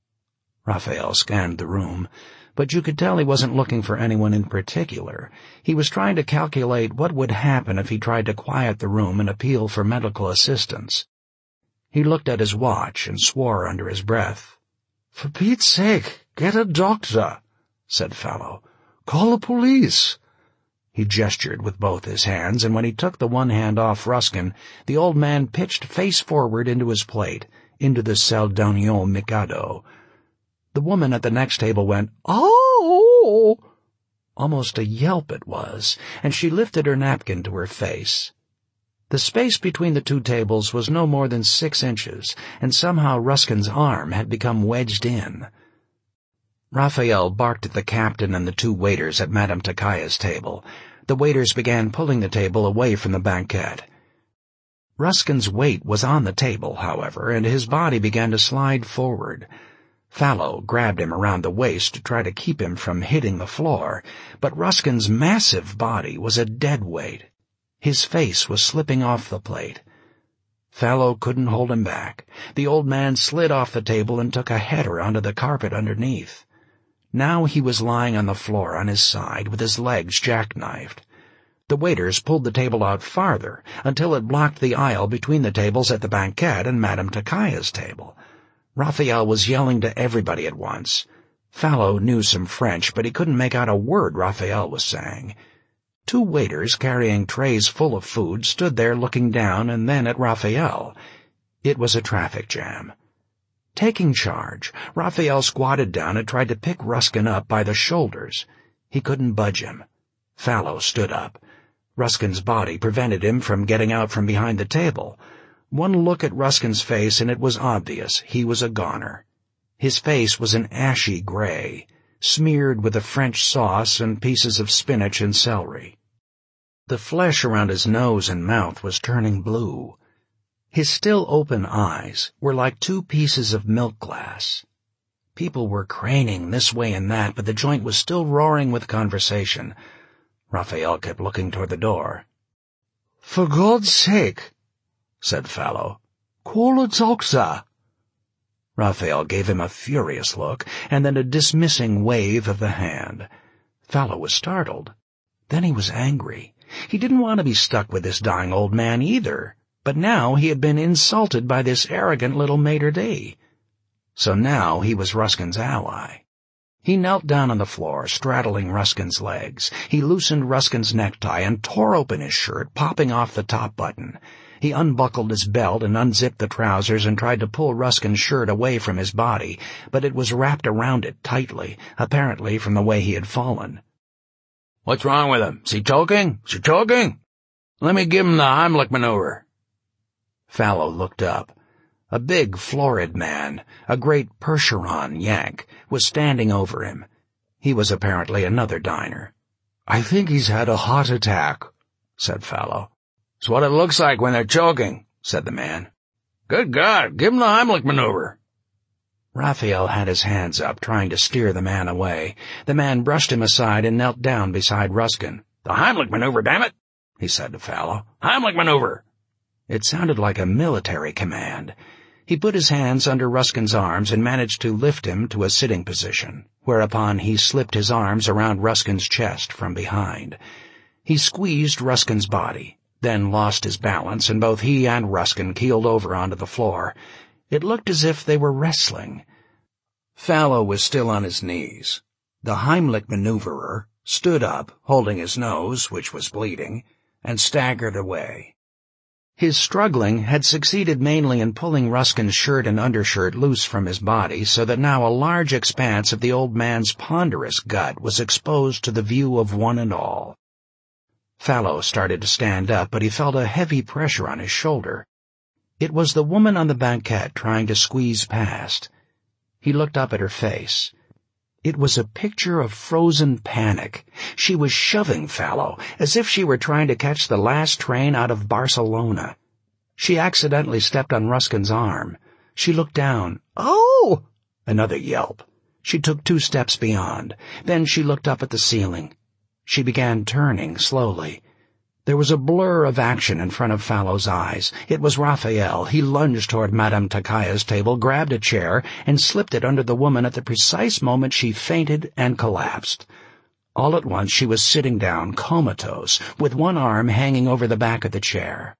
Raphael scanned the room, but you could tell he wasn't looking for anyone in particular. He was trying to calculate what would happen if he tried to quiet the room and appeal for medical assistance. He looked at his watch and swore under his breath. "For Pete's sake, get a doctor," said Fallow. "Call the police." He gestured with both his hands, and when he took the one hand off Ruskin, the old man pitched face forward into his plate, into the sel d'oignon Mikado. The woman at the next table went, "Oh!" Almost a yelp it was, and she lifted her napkin to her face. The space between the two tables was no more than six inches, and somehow Ruskin's arm had become wedged in. Raphael barked at the captain and the two waiters at Madame Takaya's table. The waiters began pulling the table away from the banquette. Ruskin's weight was on the table, however, and his body began to slide forward. Fallow grabbed him around the waist to try to keep him from hitting the floor, but Ruskin's massive body was a dead weight. His face was slipping off the plate. Fallow couldn't hold him back. The old man slid off the table and took a header onto the carpet underneath. Now he was lying on the floor on his side with his legs jackknifed. The waiters pulled the table out farther until it blocked the aisle between the tables at the banquette and Madame Takaya's table. Raphael was yelling to everybody at once. Fallow knew some French, but he couldn't make out a word Raphael was saying. Two waiters carrying trays full of food stood there looking down and then at Raphael. It was a traffic jam. Taking charge, Raphael squatted down and tried to pick Ruskin up by the shoulders. He couldn't budge him. Fallow stood up. Ruskin's body prevented him from getting out from behind the table. One look at Ruskin's face and it was obvious he was a goner. His face was an ashy gray, smeared with a French sauce and pieces of spinach and celery. The flesh around his nose and mouth was turning blue. His still open eyes were like two pieces of milk glass. People were craning this way and that, but the joint was still roaring with conversation. Raphael kept looking toward the door. "For God's sake," said Fallow, "call a doctor." Raphael gave him a furious look, and then a dismissing wave of the hand. Fallow was startled. Then he was angry. He didn't want to be stuck with this dying old man either, but now he had been insulted by this arrogant little maitre d'. So now he was Ruskin's ally. He knelt down on the floor, straddling Ruskin's legs. He loosened Ruskin's necktie and tore open his shirt, popping off the top button. He unbuckled his belt and unzipped the trousers and tried to pull Ruskin's shirt away from his body, but it was wrapped around it tightly, apparently from the way he had fallen. "What's wrong with him? Is he choking? Is he choking? Let me give him the Heimlich maneuver." Fallow looked up. A big, florid man, a great Percheron Yank, was standing over him. He was apparently another diner. "I think he's had a heart attack," said Fallow. "It's what it looks like when they're choking," said the man. "Good God, give him the Heimlich maneuver." Raphael had his hands up, trying to steer the man away. The man brushed him aside and knelt down beside Ruskin. "The Heimlich maneuver, damn it," he said to Fallow. "Heimlich maneuver." It sounded like a military command. He put his hands under Ruskin's arms and managed to lift him to a sitting position, whereupon he slipped his arms around Ruskin's chest from behind. He squeezed Ruskin's body, then lost his balance, and both he and Ruskin keeled over onto the floor. It looked as if they were wrestling. Fallow was still on his knees. The Heimlich maneuverer stood up, holding his nose, which was bleeding, and staggered away. His struggling had succeeded mainly in pulling Ruskin's shirt and undershirt loose from his body, so that now a large expanse of the old man's ponderous gut was exposed to the view of one and all. Fallow started to stand up, but he felt a heavy pressure on his shoulder. It was the woman on the banquette trying to squeeze past. He looked up at her face. It was a picture of frozen panic. She was shoving Fallow, as if she were trying to catch the last train out of Barcelona. She accidentally stepped on Ruskin's arm. She looked down. "Oh!" Another yelp. She took two steps beyond. Then she looked up at the ceiling. She began turning slowly. There was a blur of action in front of Fallow's eyes. It was Raphael. He lunged toward Madame Takaya's table, grabbed a chair, and slipped it under the woman at the precise moment she fainted and collapsed. All at once she was sitting down, comatose, with one arm hanging over the back of the chair.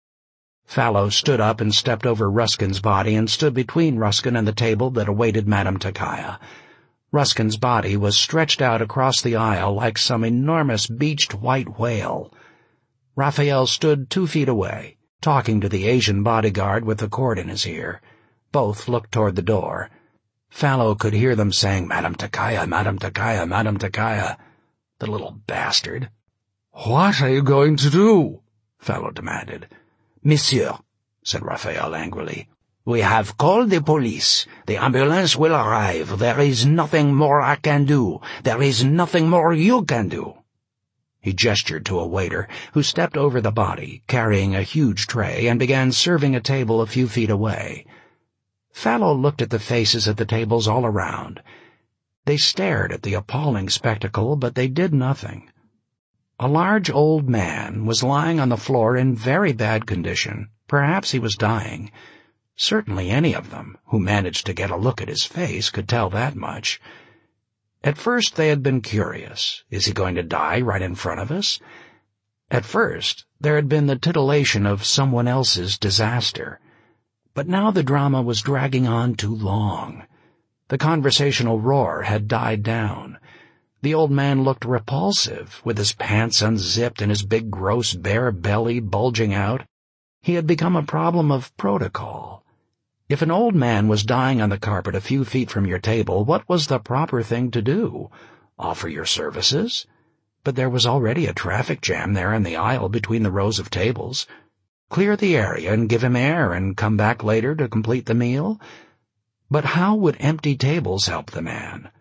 Fallow stood up and stepped over Ruskin's body and stood between Ruskin and the table that awaited Madame Takaya. Ruskin's body was stretched out across the aisle like some enormous beached white whale. Raphael stood two feet away, talking to the Asian bodyguard with the cord in his ear. Both looked toward the door. Fallow could hear them saying, "Madame Takaya, Madame Takaya, Madame Takaya." The little bastard. "What are you going to do?" Fallow demanded. "Monsieur," said Raphael angrily, "we have called the police. The ambulance will arrive. There is nothing more I can do. There is nothing more you can do." He gestured to a waiter, who stepped over the body, carrying a huge tray, and began serving a table a few feet away. Fallow looked at the faces at the tables all around. They stared at the appalling spectacle, but they did nothing. A large old man was lying on the floor in very bad condition. Perhaps he was dying. Certainly any of them, who managed to get a look at his face, could tell that much. At first they had been curious. Is he going to die right in front of us? At first there had been the titillation of someone else's disaster. But now the drama was dragging on too long. The conversational roar had died down. The old man looked repulsive, with his pants unzipped and his big gross bare belly bulging out. He had become a problem of protocol. If an old man was dying on the carpet a few feet from your table, what was the proper thing to do? Offer your services? But there was already a traffic jam there in the aisle between the rows of tables. Clear the area and give him air and come back later to complete the meal? But how would empty tables help the man?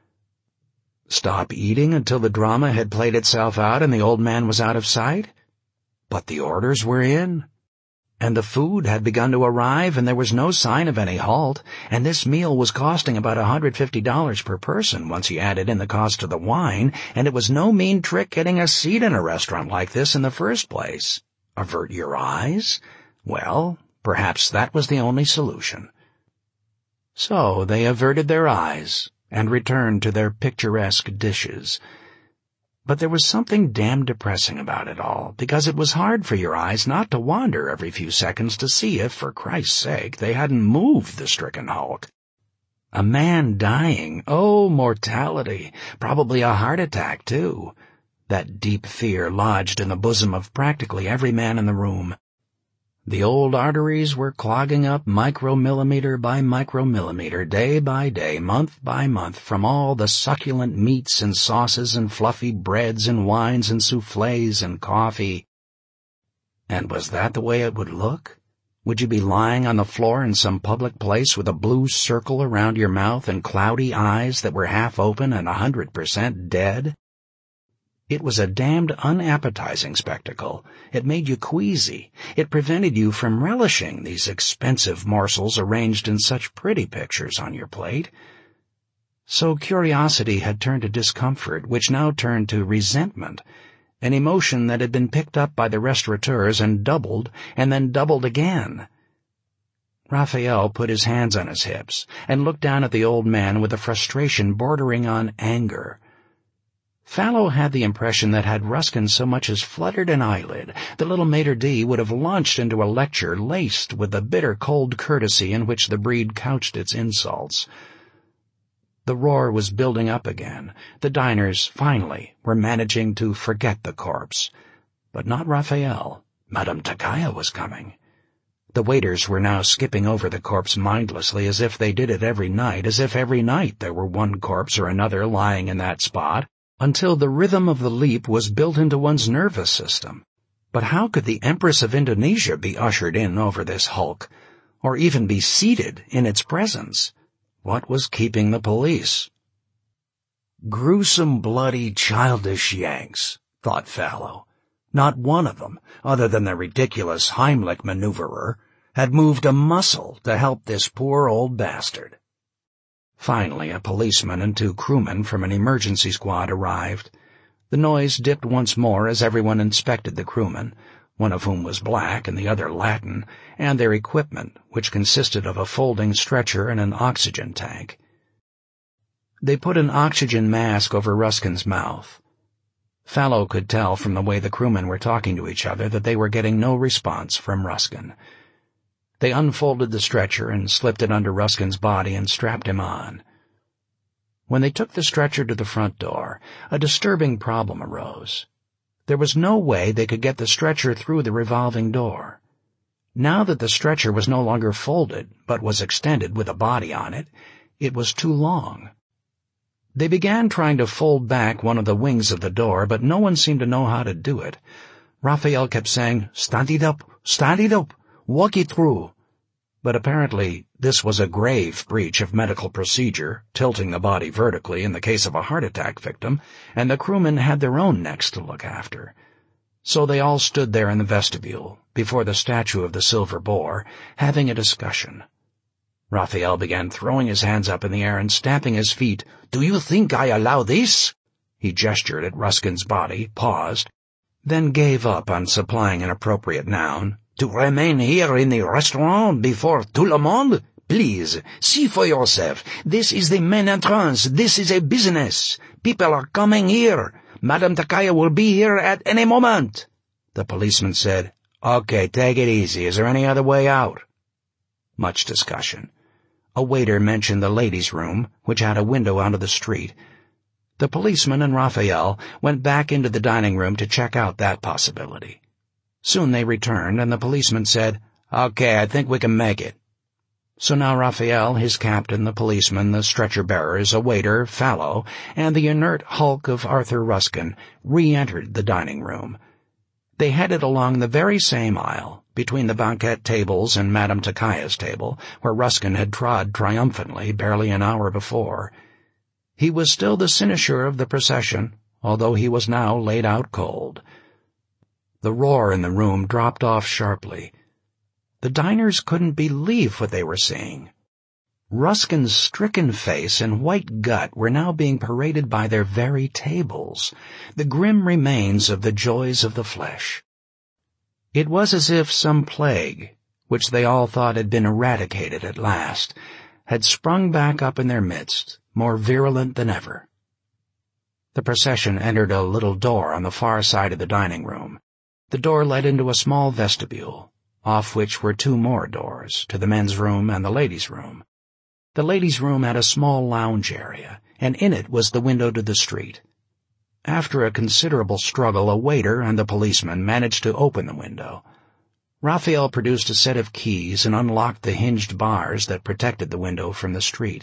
Stop eating until the drama had played itself out and the old man was out of sight? But the orders were in. And the food had begun to arrive, and there was no sign of any halt, and this meal was costing about a hundred fifty dollars per person once you added in the cost of the wine, and it was no mean trick getting a seat in a restaurant like this in the first place. Avert your eyes? Well, perhaps that was the only solution. So they averted their eyes and returned to their picturesque dishes. But there was something damn depressing about it all, because it was hard for your eyes not to wander every few seconds to see if, for Christ's sake, they hadn't moved the stricken hulk. A man dying, oh, mortality, probably a heart attack, too. That deep fear lodged in the bosom of practically every man in the room. The old arteries were clogging up micromillimeter by micromillimeter, day by day, month by month, from all the succulent meats and sauces and fluffy breads and wines and soufflés and coffee. And was that the way it would look? Would you be lying on the floor in some public place with a blue circle around your mouth and cloudy eyes that were half open and a hundred percent dead? It was a damned unappetizing spectacle. It made you queasy. It prevented you from relishing these expensive morsels arranged in such pretty pictures on your plate. So curiosity had turned to discomfort, which now turned to resentment, an emotion that had been picked up by the restaurateurs and doubled, and then doubled again. Raphael put his hands on his hips and looked down at the old man with a frustration bordering on anger. Fallow had the impression that had Ruskin so much as fluttered an eyelid, the little maitre d' would have launched into a lecture laced with the bitter cold courtesy in which the breed couched its insults. The roar was building up again. The diners, finally, were managing to forget the corpse. But not Raphael. Madame Takaya was coming. The waiters were now skipping over the corpse mindlessly as if they did it every night, as if every night there were one corpse or another lying in that spot, until the rhythm of the leap was built into one's nervous system. But how could the Empress of Indonesia be ushered in over this hulk, or even be seated in its presence? What was keeping the police? Gruesome, bloody, childish Yanks, thought Fallow. Not one of them, other than the ridiculous Heimlich maneuverer, had moved a muscle to help this poor old bastard. Finally, a policeman and two crewmen from an emergency squad arrived. The noise dipped once more as everyone inspected the crewmen, one of whom was black and the other Latin, and their equipment, which consisted of a folding stretcher and an oxygen tank. They put an oxygen mask over Ruskin's mouth. Fallow could tell from the way the crewmen were talking to each other that they were getting no response from Ruskin. They unfolded the stretcher and slipped it under Ruskin's body and strapped him on. When they took the stretcher to the front door, a disturbing problem arose. There was no way they could get the stretcher through the revolving door. Now that the stretcher was no longer folded, but was extended with a body on it, it was too long. They began trying to fold back one of the wings of the door, but no one seemed to know how to do it. Raphael kept saying, "Stand it up, stand it up, walk it through." But apparently this was a grave breach of medical procedure, tilting the body vertically in the case of a heart attack victim, and the crewmen had their own necks to look after. So they all stood there in the vestibule, before the statue of the silver boar, having a discussion. Raphael began throwing his hands up in the air and stamping his feet. "Do you think I allow this?" He gestured at Ruskin's body, paused, then gave up on supplying an appropriate noun. "To remain here in the restaurant before tout le monde? Please, see for yourself. This is the main entrance. This is a business. People are coming here. Madame Takaya will be here at any moment." The policeman said, "Okay, take it easy. Is there any other way out?" Much discussion. A waiter mentioned the ladies' room, which had a window onto the street. The policeman and Raphael went back into the dining room to check out that possibility. Soon they returned, and the policeman said, "Okay, I think we can make it." So now Raphael, his captain, the policeman, the stretcher-bearers, a waiter, Fallow, and the inert hulk of Arthur Ruskin re-entered the dining room. They headed along the very same aisle, between the banquette tables and Madame Takaya's table, where Ruskin had trod triumphantly barely an hour before. He was still the cynosure of the procession, although he was now laid out cold. The roar in the room dropped off sharply. The diners couldn't believe what they were seeing. Ruskin's stricken face and white gut were now being paraded by their very tables, the grim remains of the joys of the flesh. It was as if some plague, which they all thought had been eradicated at last, had sprung back up in their midst, more virulent than ever. The procession entered a little door on the far side of the dining room. The door led into a small vestibule, off which were two more doors, to the men's room and the ladies' room. The ladies' room had a small lounge area, and in it was the window to the street. After a considerable struggle, a waiter and the policeman managed to open the window. Raphael produced a set of keys and unlocked the hinged bars that protected the window from the street.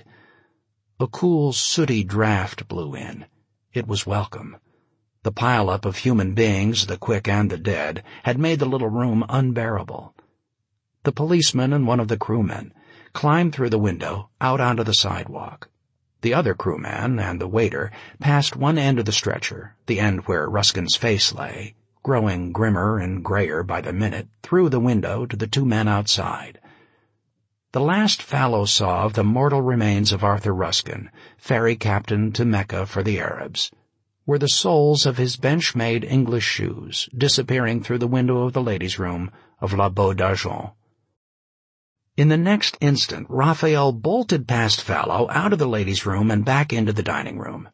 A cool, sooty draught blew in. It was welcome. The pile-up of human beings, the quick and the dead, had made the little room unbearable. the policeman and one of the crewmen, climbed through the window out onto the sidewalk. The other crewman and the waiter passed one end of the stretcher, the end where Ruskin's face lay, growing grimmer and grayer by the minute, through the window to the two men outside. The last Fallow saw of the mortal remains of Arthur Ruskin, ferry captain to Mecca for the Arabs, were the soles of his bench-made English shoes disappearing through the window of the ladies' room of La Beau d'Argent. In the next instant, Raphael bolted past Fallow out of the ladies' room and back into the dining room.